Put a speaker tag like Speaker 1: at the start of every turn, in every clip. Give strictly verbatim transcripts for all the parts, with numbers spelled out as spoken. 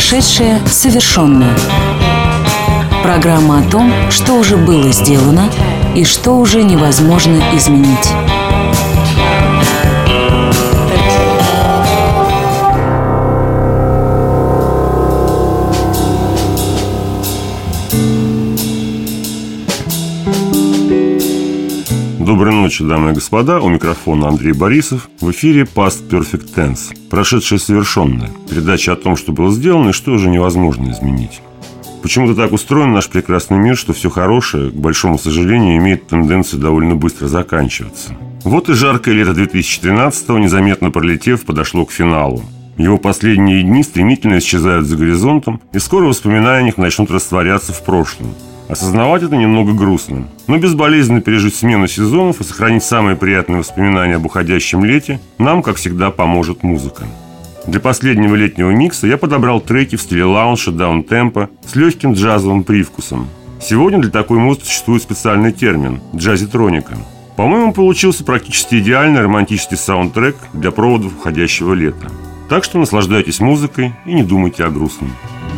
Speaker 1: Прошедшее совершенное. Программа о том, что уже было сделано и что уже невозможно изменить.
Speaker 2: Доброй ночи, дамы и господа. У микрофона Андрей Борисов. В эфире Past Perfect Tense. Прошедшее совершенное. Передача о том, что было сделано и что уже невозможно изменить. Почему-то так устроен наш прекрасный мир, что все хорошее, к большому сожалению, имеет тенденцию довольно быстро заканчиваться. Вот и жаркое лето две тысячи тринадцатого, незаметно пролетев, подошло к финалу. Его последние дни стремительно исчезают за горизонтом, и скоро воспоминания о них начнут растворяться в прошлом. Осознавать это немного грустно, но безболезненно пережить смену сезонов и сохранить самые приятные воспоминания об уходящем лете нам, как всегда, поможет музыка. Для последнего летнего микса я подобрал треки в стиле лаунжа, даунтемпа с легким джазовым привкусом. Сегодня для такой музыки существует специальный термин – джазитроника. По-моему, получился практически идеальный романтический саундтрек для проводов уходящего лета. Так что наслаждайтесь музыкой и не думайте о грустном.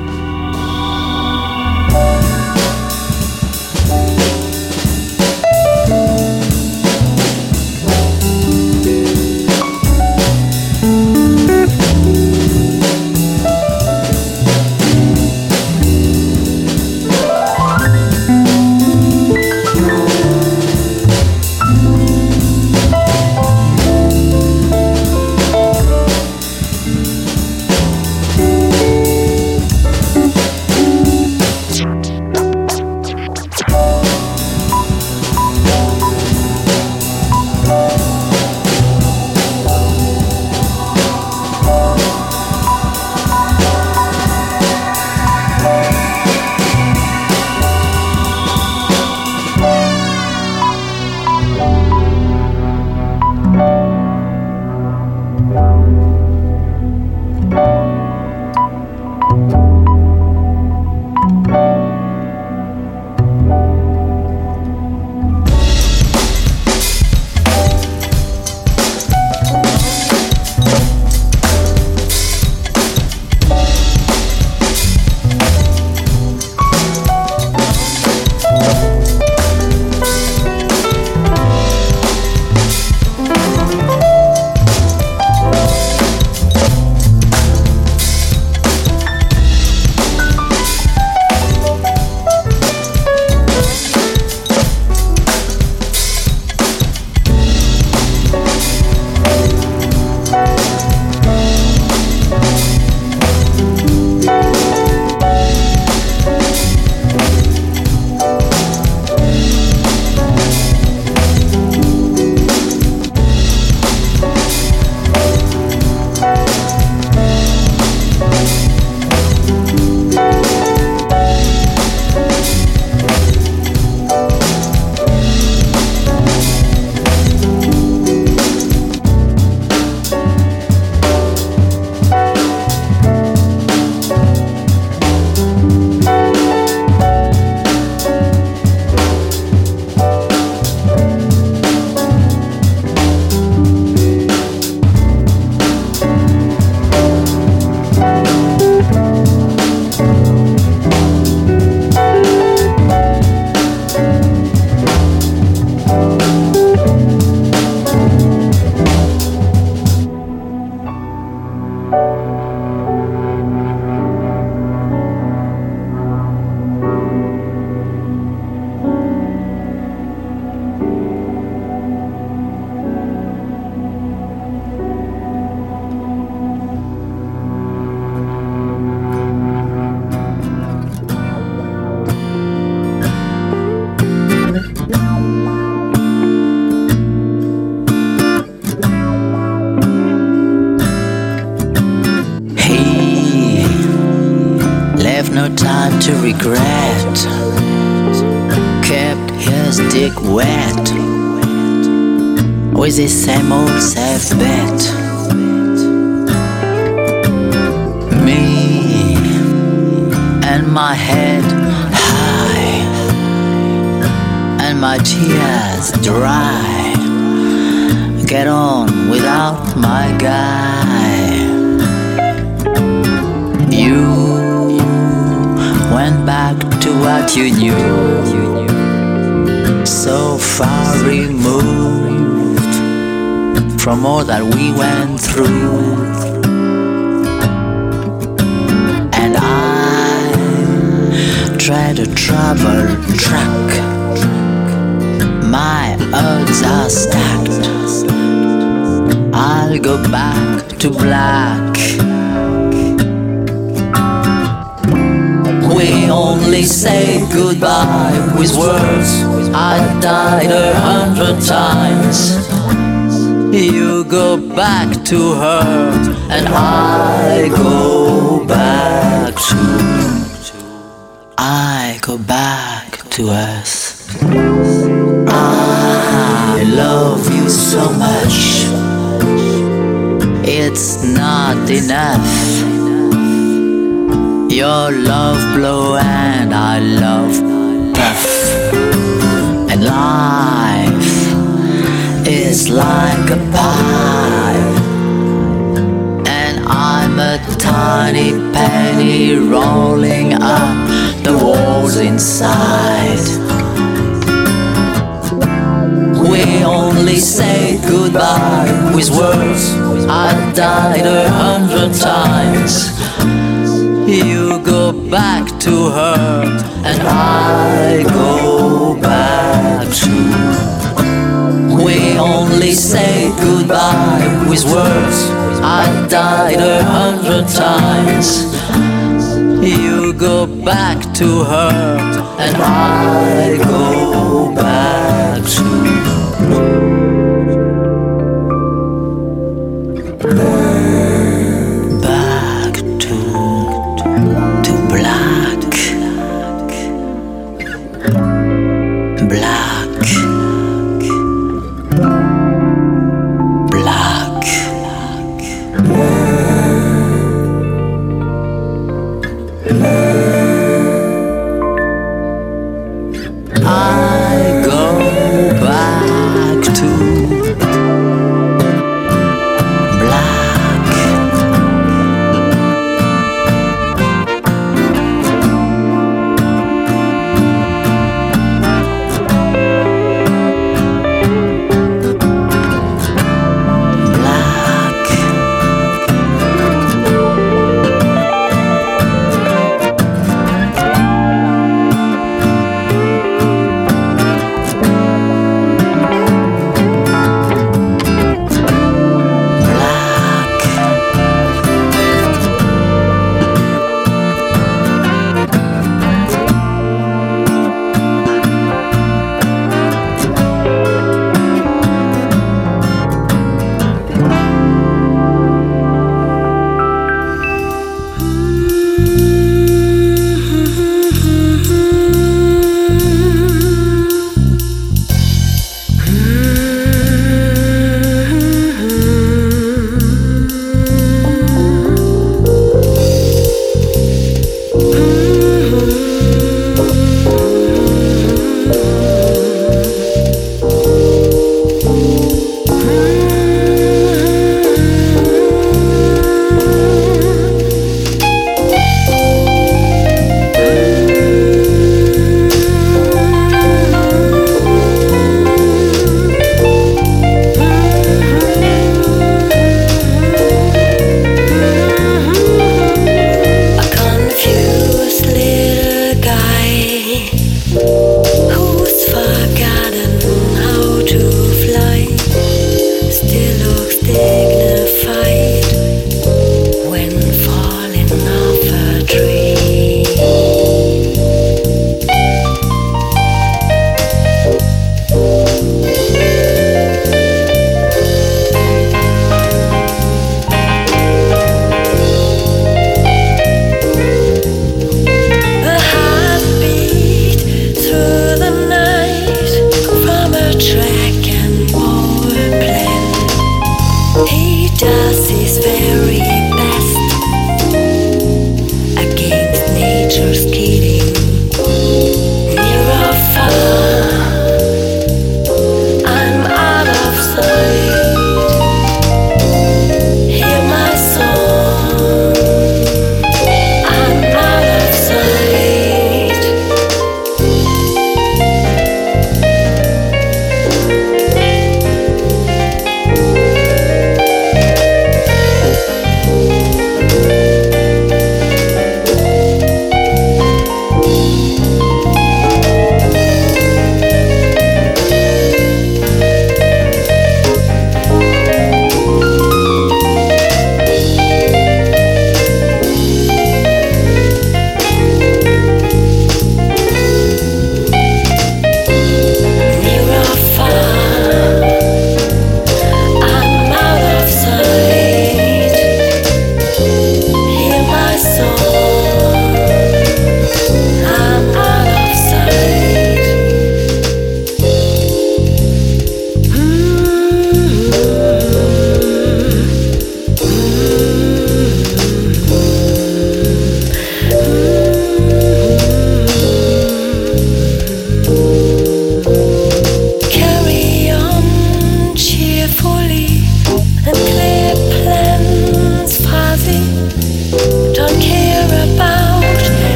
Speaker 3: To regret, kept his dick wet with the same old safe bet. Me and my head high and my tears dry. Get on without my guy. You You went back to what you knew, so far removed from all that we went through. And I try to travel track. My odds are stacked. I'll go back to black. We only say goodbye with words. I died a hundred times. You go back to her, and I go back to. I go back to us. I love you so much. It's not enough. Your love blow and I love puff. And life is like a pie, and I'm a tiny penny rolling up the walls inside. We only say goodbye with words. I died a hundred times. You go back to her, and I go back to. We only say goodbye with words. I died a hundred times. You go back to her, and I go back to. Back to to black, black, black. I go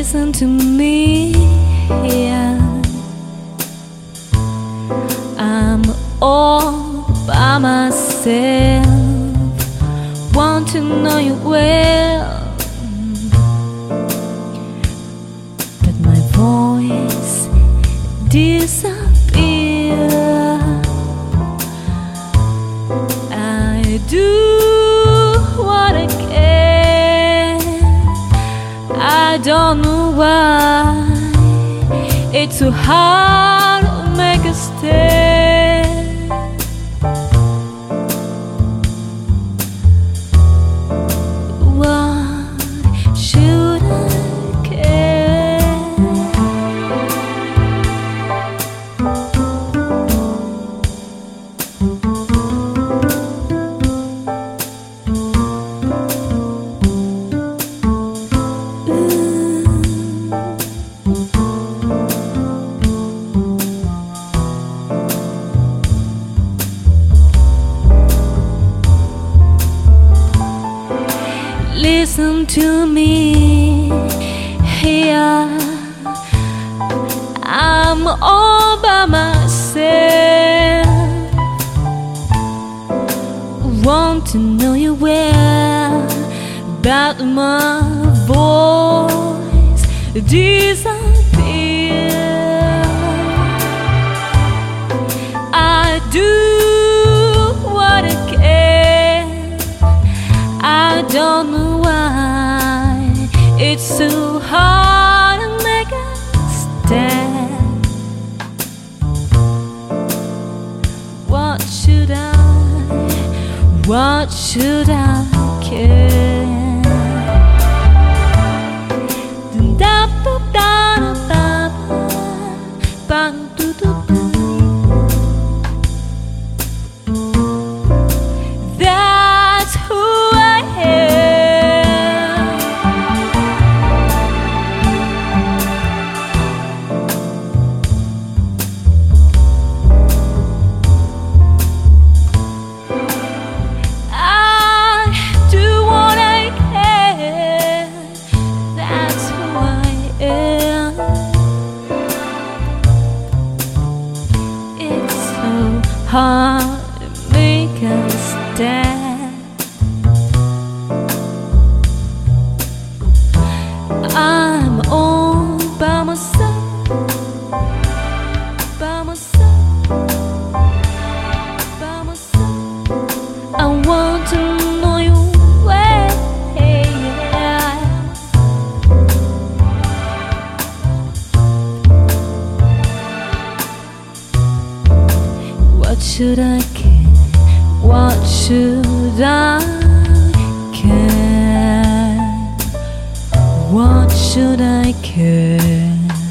Speaker 4: Listen to me, yeah. I'm all by myself. Want to know you well, but my voice disappears. I do what I can. I don't know why it's so hard to make a stand. What should I care? Listen to me, here. I'm all by myself. Want to know you well, but my voice disappears. I do what I can. I don't know why it's so hard to make a stand. What should I, what should I care? That's who I am. I do what I can. That's who I am. It's so hard to make a stand. I'm all by myself, by myself, by myself. I want to know you well. What should I care? What should I care? What should I care?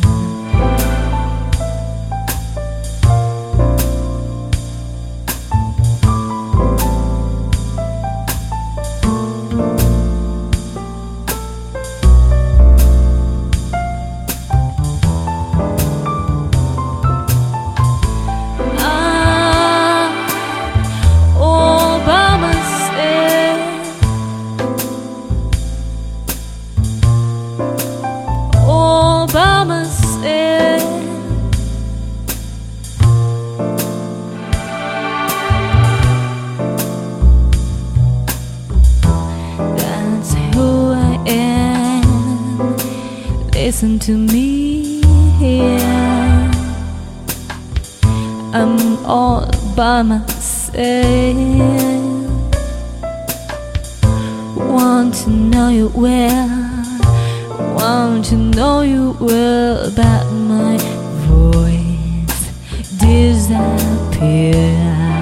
Speaker 4: That's who I am. Listen to me, yeah. I'm all by myself. Want to know you well. Want to know you well, but my voice disappears.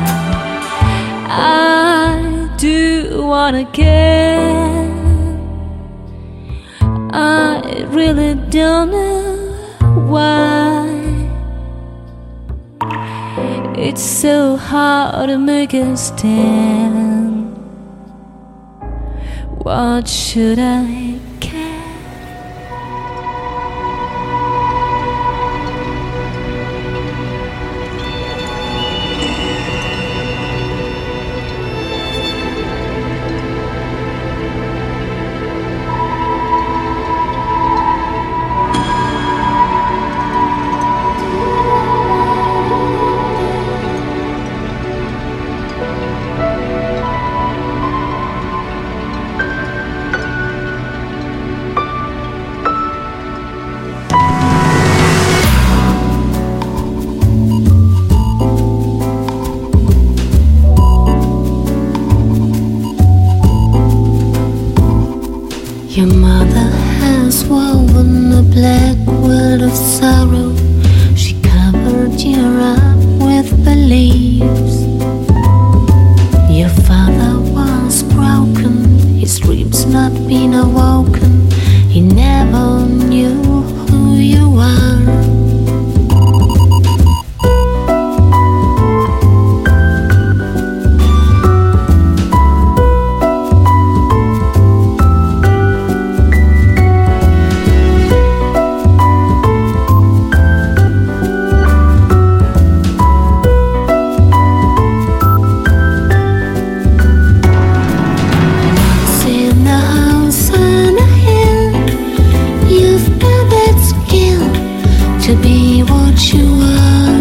Speaker 4: I do what I can. I really don't know why it's so hard to make a stand. What should I care? Your mother has woven a black quilt of sorrow. She covered you up with beliefs. Your father was broken, his dreams not been awoken. He never knew who you are. To be what you are.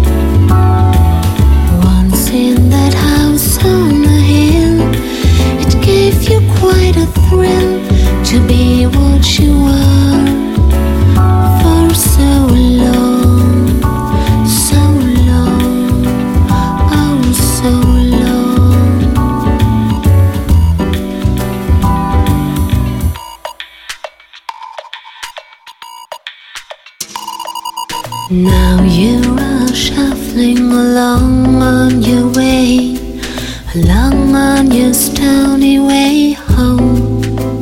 Speaker 4: Once in that house on the hill, it gave you quite a thrill to be what you are. For so long, so long, oh so long. Now you are shuffling along on your way, along on your stony way home.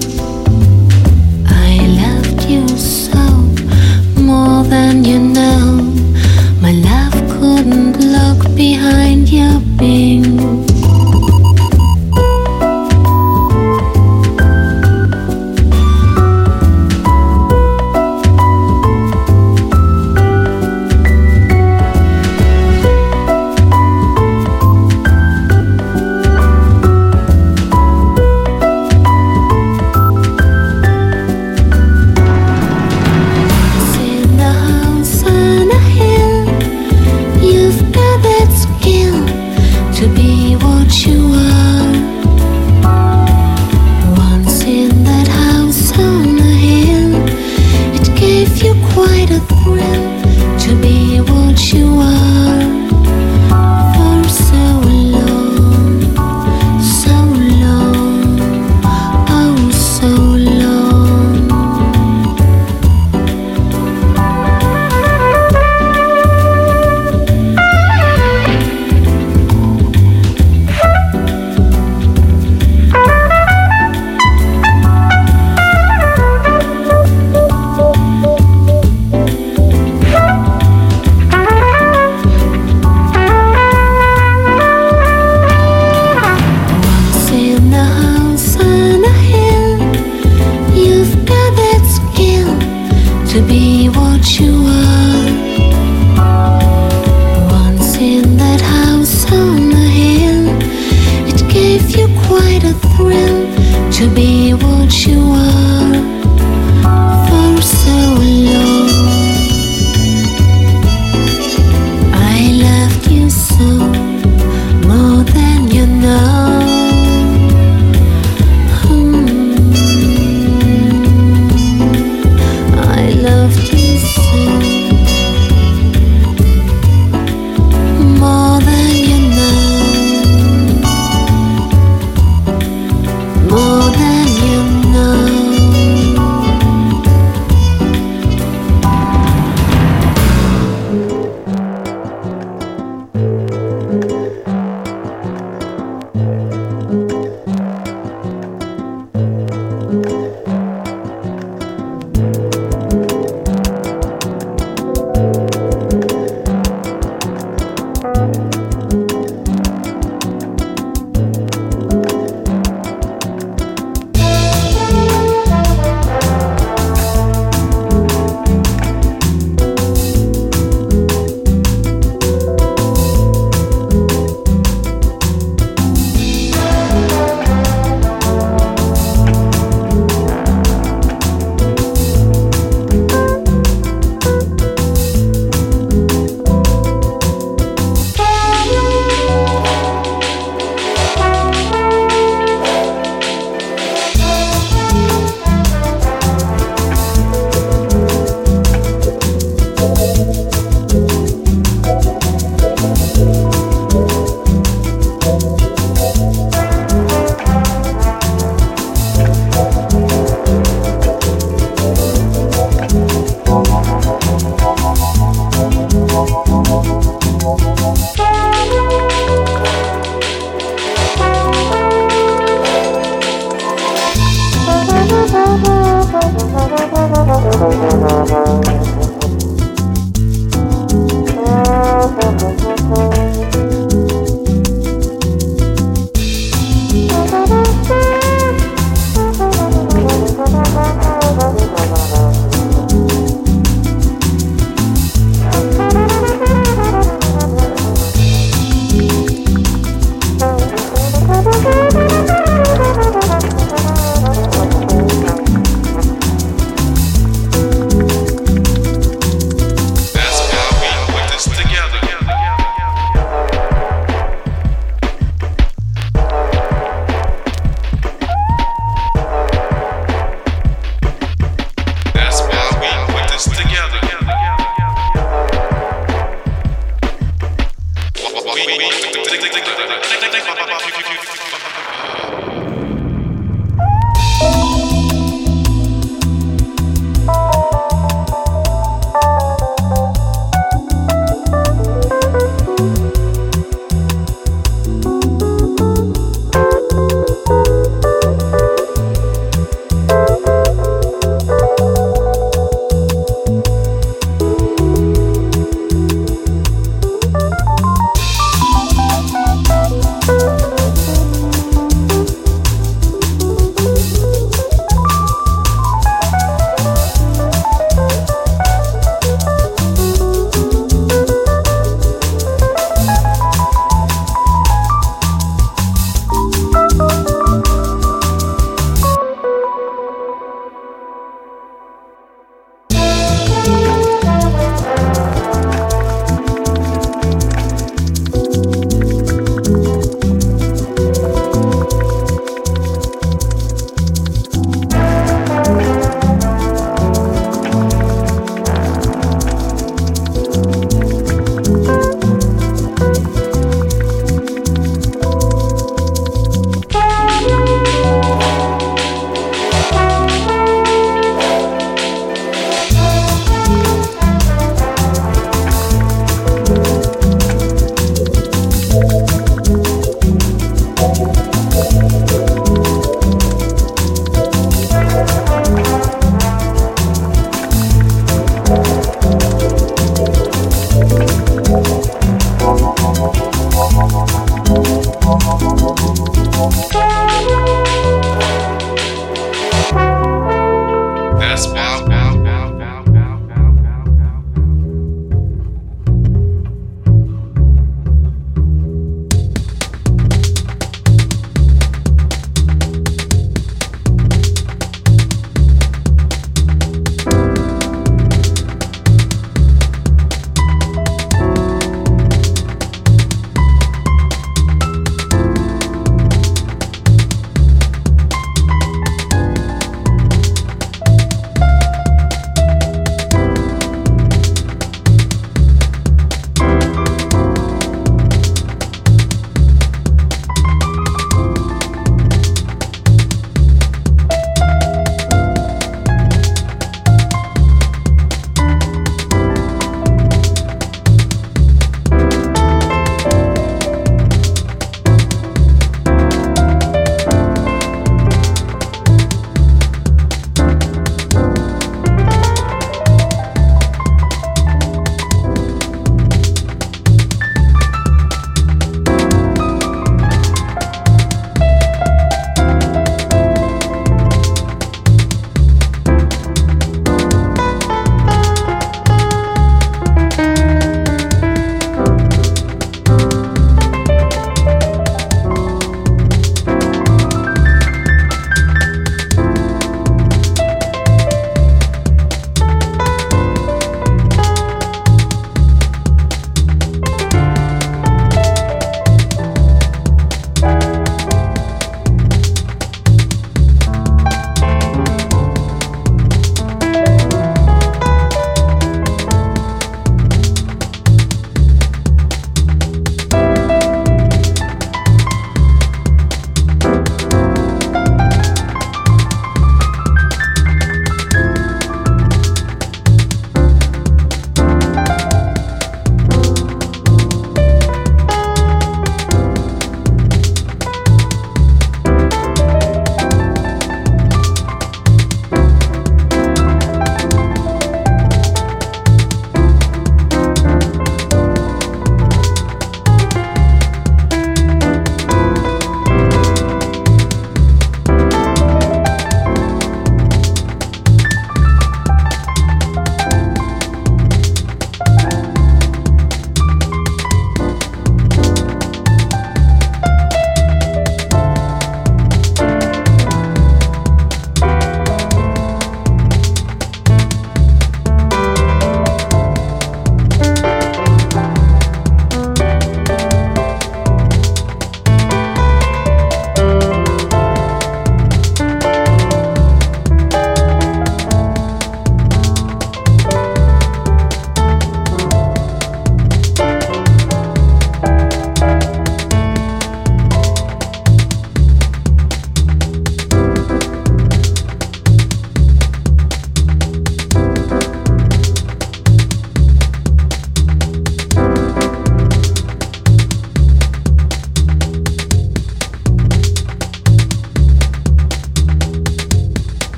Speaker 4: I loved you so, more than you know. My love couldn't look behind your being. More than you know.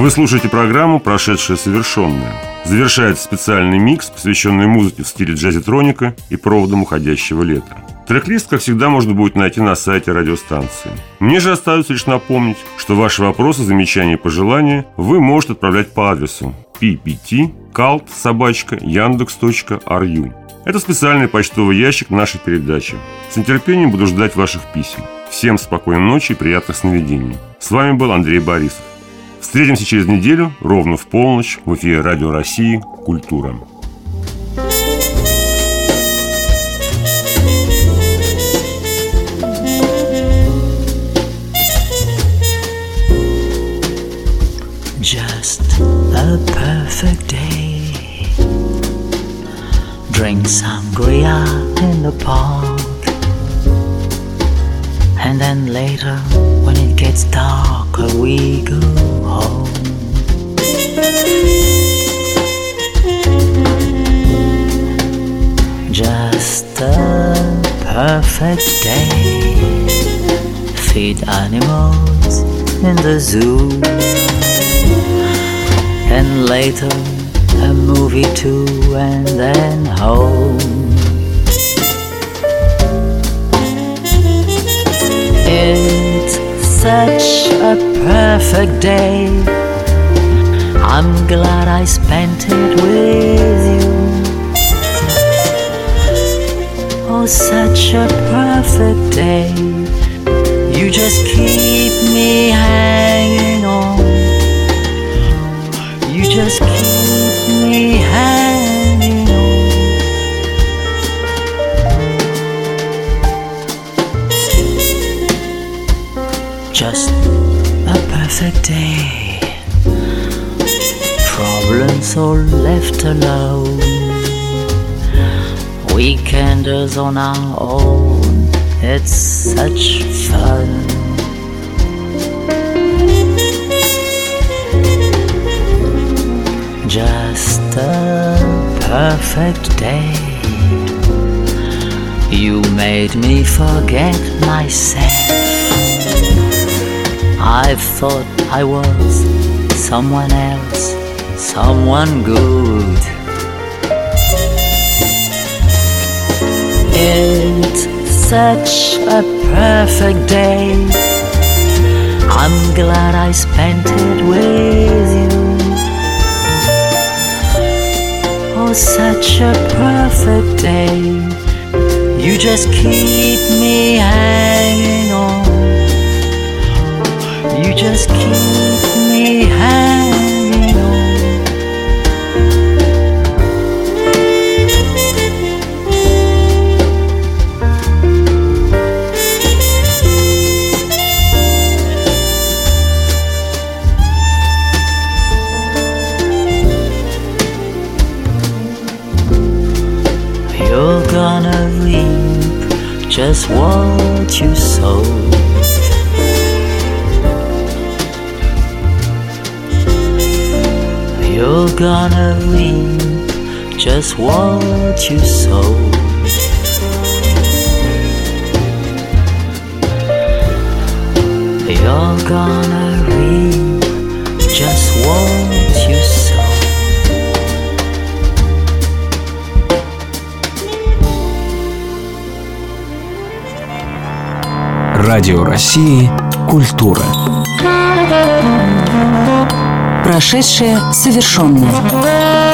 Speaker 2: Вы слушаете программу «Прошедшее совершенное». Завершается специальный микс, посвященный музыке в стиле джазитроника и проводам уходящего лета. Трек-лист, как всегда, можно будет найти на сайте радиостанции. Мне же остается лишь напомнить, что ваши вопросы, замечания и пожелания вы можете отправлять по адресу пи пи ти калт собака яндекс точка ар ю. Это специальный почтовый ящик нашей передачи. С нетерпением буду ждать ваших писем. Всем спокойной ночи и приятных сновидений. С вами был Андрей Борисов. Встретимся через неделю, ровно в полночь, в эфире Радио России «Культура».
Speaker 3: Just a perfect day. Drink sangria in the park. And then later, when it gets darker, we go home. Just a perfect day. Feed animals in the zoo. And later, a movie too, and then home. It's such a perfect day. I'm glad I spent it with you. Oh, such a perfect day. You just keep me hanging on. You just keep me hanging on. Just a perfect day. Problems all left alone. Weekenders on our own. It's such fun. Just a perfect day. You made me forget myself. I thought I was someone else, someone good. It's such a perfect day. I'm glad I spent it with you. Oh, such a perfect day. You just keep me hanging on. You just keep me hanging on. You're gonna reap just what you sow. You're gonna reap just what you sow. You're gonna reap just what you sow.
Speaker 5: Радио России «Культура».
Speaker 1: Прошедшее совершенное.